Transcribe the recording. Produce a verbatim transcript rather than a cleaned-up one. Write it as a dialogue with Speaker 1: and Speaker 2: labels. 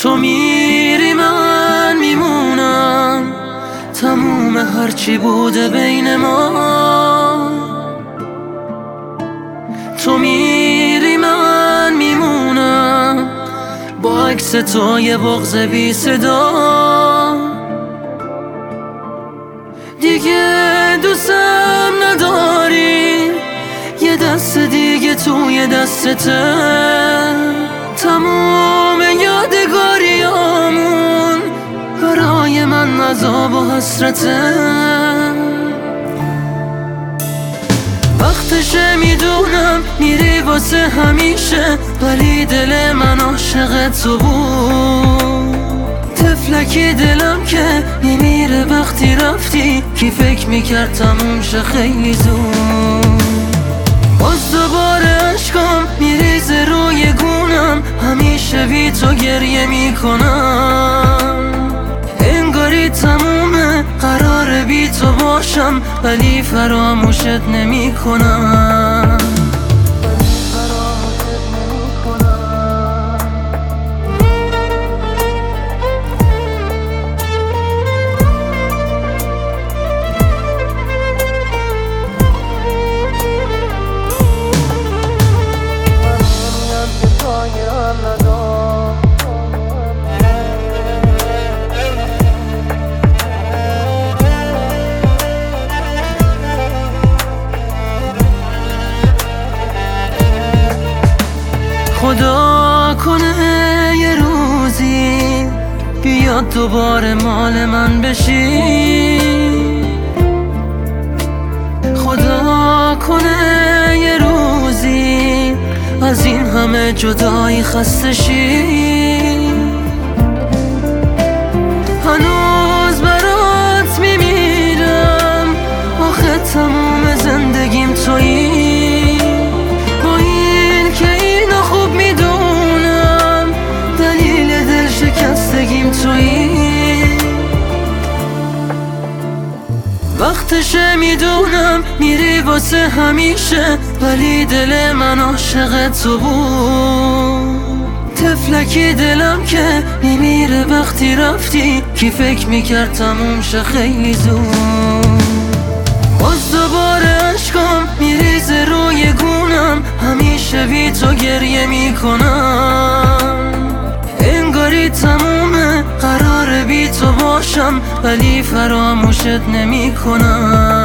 Speaker 1: تو میری من میمونم، تموم هرچی بوده بین ما. تو میری من میمونم، با عکس تو یه بغض بی صدا. دیگه دوستم نداری، یه دست دیگه توی دستته. تموم یادگاریامون برای من عذاب و حسرته. وقتشه میدونم میری واسه همیشه، ولی دل من عاشق تو بود. طفلکی دلم که میمیره وقتی رفتی، کی فکر میکرد تموم شه خیلی زود. باز دوباره عشقم میریزه روی گونم، همیشه بی تو گریه میکنم. انگاری تمومه قراره بی تو باشم، ولی فراموشت نمیکنم. خدا کنه یه روزی بیاد دوباره مال من بشی. خدا کنه یه روزی از این همه جدایی خسته شی. هنوز برات میمیرم، آخه تموم زندگیم تویی. وقتشه میدونم میری واسه همیشه، ولی دل من عاشق تو بود. طفلکی دلم که میمیره وقتی رفتی، کی فکر میکرد تموم شه خیلی زود. باز دوباره عشقم میریزه روی گونم، همیشه بی تو گریه میکنم. انگاری تمومه قراره بی تو باشم، ولی فراموشت نمیکنم.